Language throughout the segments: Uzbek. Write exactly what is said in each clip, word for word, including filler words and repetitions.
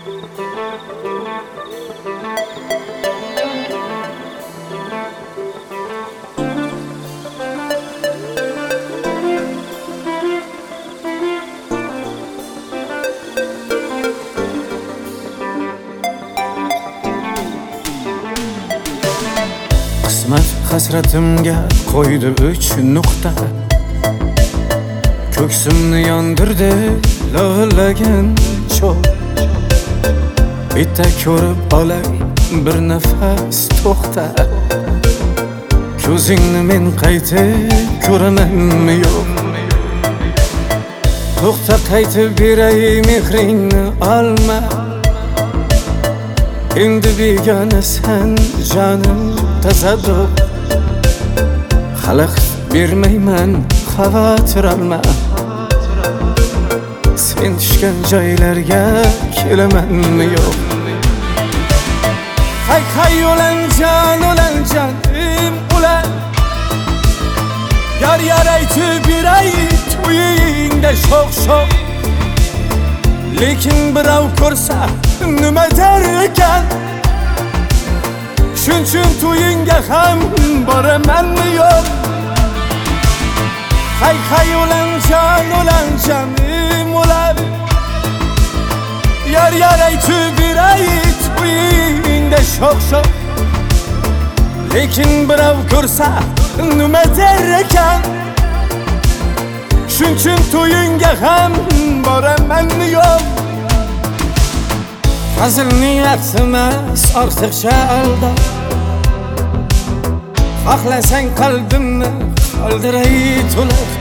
Qismat hasratimga qo'ydi uch nuqta, ko'ksimni yondirdi lo'llagan cho'g'. Bitta ko'rib olay bir nafas to'xta, ko'zingni men qaytib ko'ramanmi yo'q? To'xta, qaytib beray mehringni olma, endi begonasan jonim tasadduq. Xalaqit bermayman, xavotir olma, sen tushgan joylarga kelamanmi yo'q? Hay hay o'lanjan o'lanjan im ulan, yar yar aytib beray to'yingda sho'x sho'x. Lekin birov ko'rsa nima der ekan, shuning uchun to'yingga ham boramanmi yo'q? Hay hay o'lanjan o'lanjan im ulan, yar yar aytib beray to'yingda sho'x sho'x. Lekin birov ko'rsa nima der ekan, shuning uchun to'yingga ham boramanmi yo'q? Hazil niyat emas, ortiqcha aldab, xohlasang qalbimni qoldiray to'liq.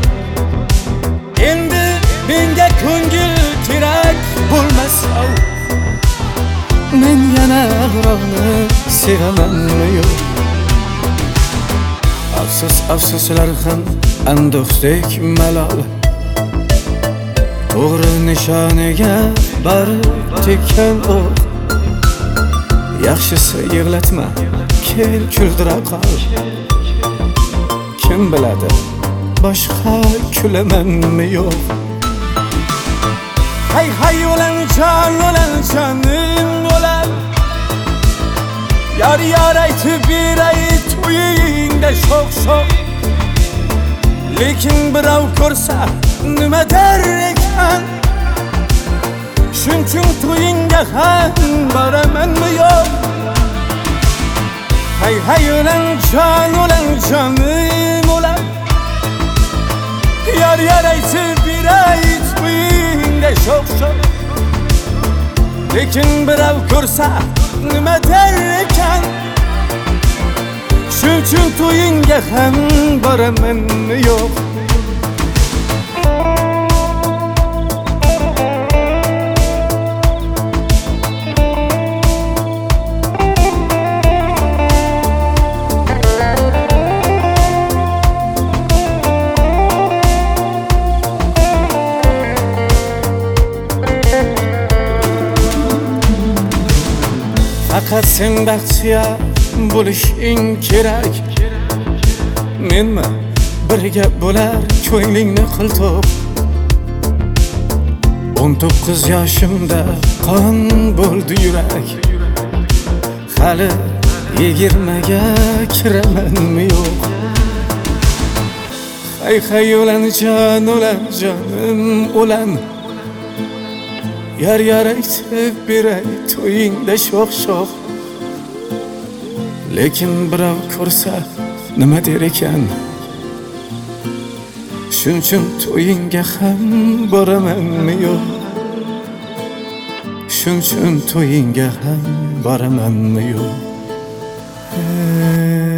Endi menga ko'ngil kerak bo'lmasa, men yana birovni sevamanmi yo'q? Afsus afsuslar ham anduhdek malol, to'g'ri nishoniga borib tekkan o'q. Yaxshisi yig'latma, kel kuldira qol, kim biladi boshqa kulamanmi yo'q? Hay hay o'lanjan o'lanjanim o'lan, yar yar aytib beray to'yingda sho'x sho'x. Lekin birov ko'rsa nima der ekan, shuning uchun to'yingga ham boramanmi yo'q? Hay hay o'lanjan o'lanjanim o'lan, yar yar aytib beray to'yingda sho'x sho'x. Lekin birov ko'rsa nima der ekan, shuning uchun to'yingga ham boramanmi yo'q? Faqat sen baxtiyor bo'lishing kerak, menmi birga bo'lar ko'nglingni qiltoq. o'n to'qqiz yoshimda qon bo'ldi yurak, hali yigirmaga kiramanmi yo'q? Hay hay o'lanjan o'lanjanim o'lan, yar yar aytib beray to'yingda sho'x sho'x. Lekin birov ko'rsa nima der ekan, shuning uchun to'yingga ham boramanmi yo'q? Shuning uchun to'yingga ham boramanmi yo'q?